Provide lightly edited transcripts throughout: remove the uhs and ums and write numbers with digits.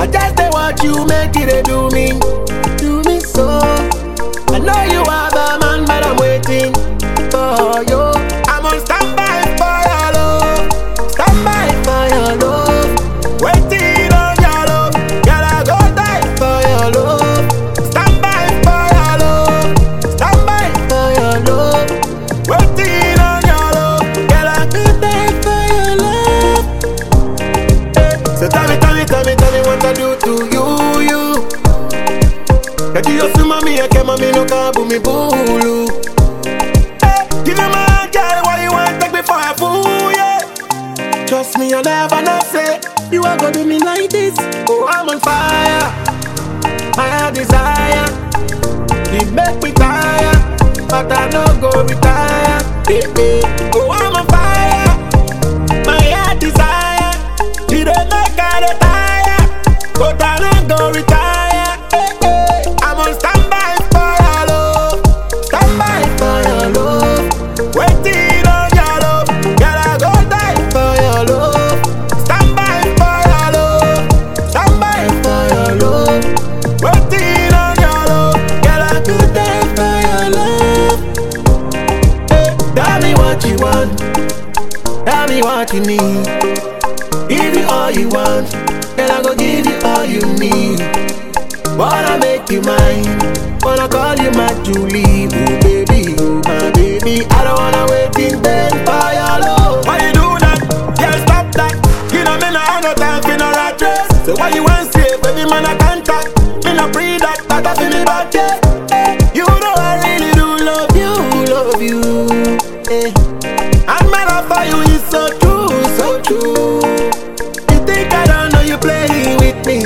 I just dey watch you make it dey do me so. I know you are the man, but I'm waiting for you. I'm on standby for your love, standby for your love, waiting on your love. Girl, I go die for your love, standby for your love, standby for your love, waiting on your love. Girl, I go die for your love. So tell me what I do to you. That you see mommy, I can't mommy no kabu me bulu. Give me my heart, girl, why you want take me for a fool, yeah? Trust me, I'll never not say you are gonna do me like this. Oh, I'm on fire, my heart desire. It make me tired, but I no go retire. Oh, I'm on fire, my heart desire. It don't make I retire, but I no go retire. I'm on standby for your love, standby for your love, waiting on your love. Girl, I go die for your love, standby for your love, standby for your love, waiting on your love. Girl, I go die for your love. Tell me what you want, tell me what you need. Give you all you want, and I go give you all you need. Wanna make you mine, wanna call you my Julie. Oh baby, oh my baby, I don't wanna wait in bed for your love. Why you do that? Girl, stop that. You know me no have no time for no rat race. So why you want say, baby man, I can't talk. Me no breathe that I feel me back, yeah. You know I really do love you, and my love for you is so true, so true. You think I don't know you playing with me?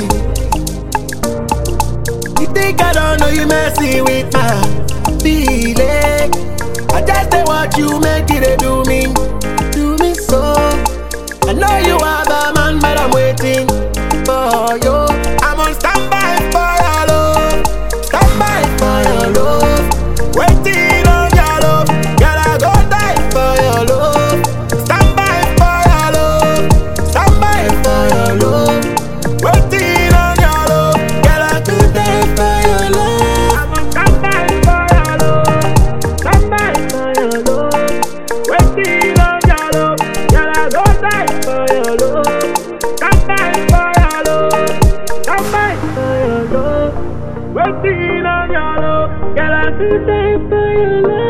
You think I don't know you messing with my feeling? I just dey watch you make it dey do me so. I know you are the man, but I'm waiting for you. I'm on standby for your love, standby for your love, waiting on your love. Girl, I go die for your love, standby for your love, standby for your love, waiting on your love. Girl, I go die for your love. I'm on standby for your love, standby for your love, waiting on your love. Girl, I go die for your love, standby for your love, standby for your love, waiting on your love. Girl, I go die for your love.